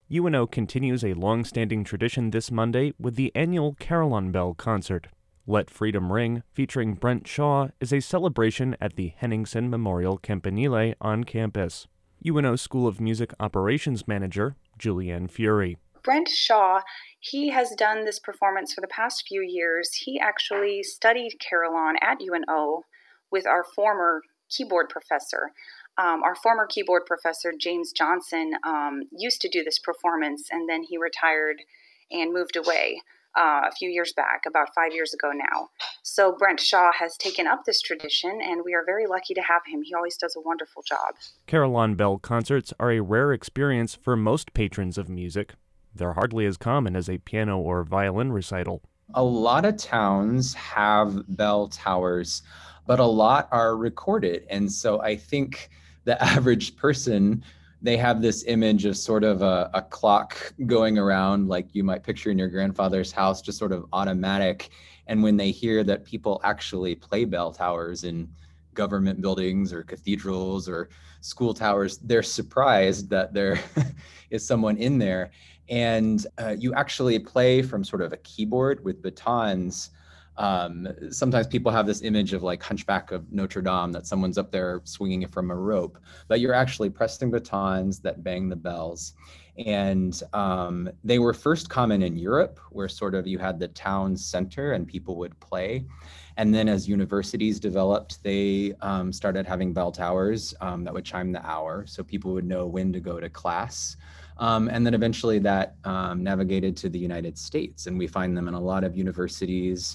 UNO continues a long-standing tradition this Monday with the annual Carillon Bell concert. Let Freedom Ring, featuring Brent Shaw, is a celebration at the Henningsen Memorial Campanile on campus. UNO School of Music Operations Manager, Julianne Fury. Brent Shaw, he has done this performance for the past few years. He actually studied carillon at UNO with our former keyboard professor. Our former keyboard professor, James Johnson, used to do this performance, and then he retired and moved away a few years back, about 5 years ago now. So Brent Shaw has taken up this tradition, and we are very lucky to have him. He always does a wonderful job. Carillon Bell concerts are a rare experience for most patrons of music. They're hardly as common as a piano or violin recital. A lot of towns have bell towers, but a lot are recorded. And so I think the average person, they have this image of sort of a clock going around like you might picture in your grandfather's house, just sort of automatic. And when they hear that people actually play bell towers in government buildings or cathedrals or school towers, they're surprised that there is someone in there. And you actually play from sort of a keyboard with batons. Sometimes people have this image of like Hunchback of Notre Dame, that someone's up there swinging it from a rope, but you're actually pressing batons that bang the bells. And they were first common in Europe, where sort of you had the town center and people would play. And then as universities developed, they started having bell towers that would chime the hour, so people would know when to go to class. And then eventually that navigated to the United States, and we find them in a lot of universities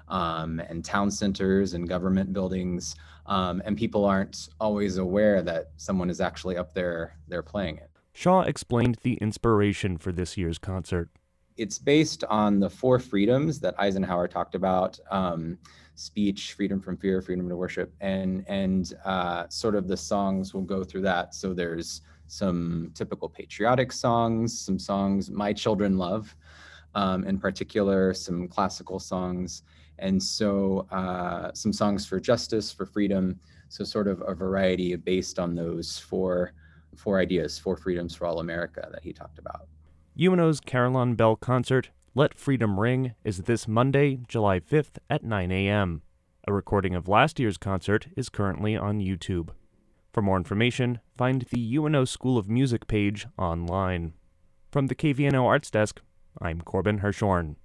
and town centers and government buildings, and people aren't always aware that someone is actually up there, they're playing it. Shaw explained the inspiration for this year's concert. It's based on the 4 freedoms that Eisenhower talked about: speech, freedom from fear, freedom to worship, and sort of the songs will go through that. So there's some typical patriotic songs, some songs my children love, in particular, some classical songs, and so some songs for justice, for freedom. So sort of a variety based on those four ideas, 4 freedoms for all America that he talked about. UNO's Carillon Bell concert, Let Freedom Ring, is this Monday, July 5th at 9 a.m. A recording of last year's concert is currently on YouTube. For more information, find the UNO School of Music page online. From the KVNO Arts Desk, I'm Corbin Hirshorn.